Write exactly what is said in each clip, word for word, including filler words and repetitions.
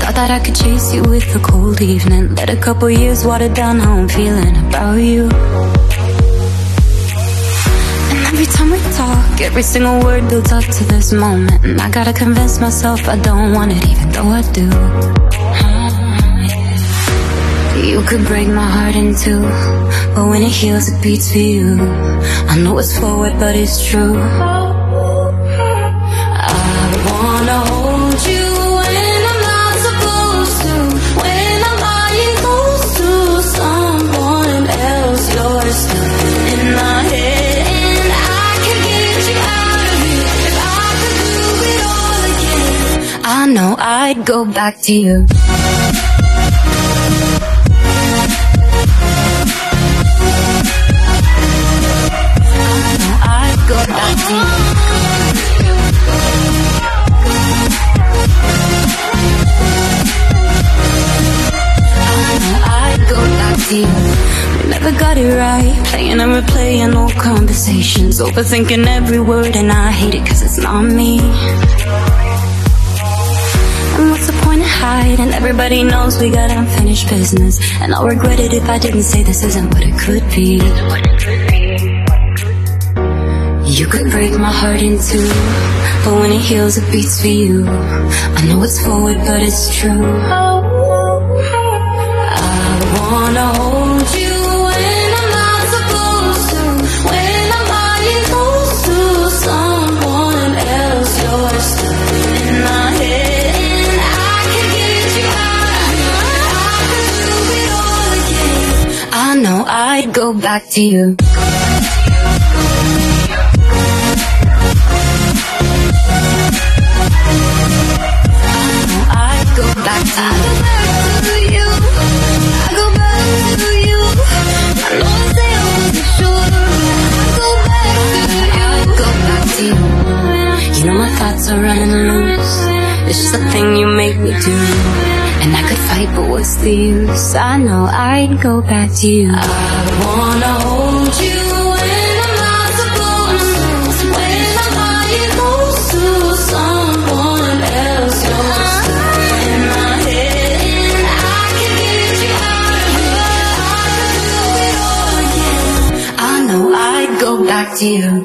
Thought that I could chase you with a cold evening. Let a couple years water down how I'm feeling about you. And every time we talk, every single word builds up to this moment. And I gotta convince myself I don't want it, even though I do. You could break my heart in two, but when it heals it beats for you. I know it's forward but it's true. I wanna hold you when I'm not supposed to, when I'm lying close to someone else. You're still in my head and I can get you out of here. If I could do it all again, I know I'd go back to you. Go back to you. I'd go back to you. We never got it right, playing and replaying old conversations, overthinking every word, and I hate it cause it's not me. And what's the point of hiding? Everybody knows we got unfinished business, and I'll regret it if I didn't say this isn't what it could be. You could break my heart in two, but when it heals it beats for you. I know it's forward but it's true. I wanna hold you when I'm not supposed to, when I'm lying close to someone else. You're still in my head and I can get you out of here. I could do it all again, I know I'd go back to you. I go back to you. I go back to you. I know I say I wasn't sure. I go back to you. I go back to you. You know my thoughts are running loose. It's just a thing you make me do. And I could fight, but what's the use? I know I'd go back to you. I wanna hold you when I'm not supposed to, when I'm lying close to someone else. You're go back to you.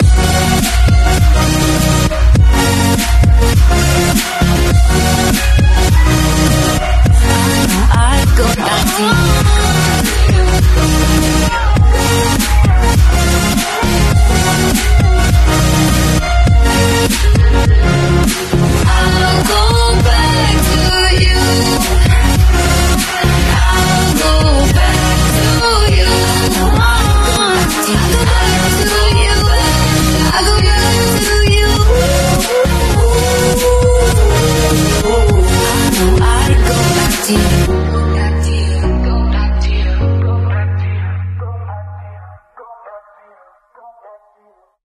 I'd go back to you. I'll go back to you. I'll go back to you. I go back to you. I know I'd go back to you.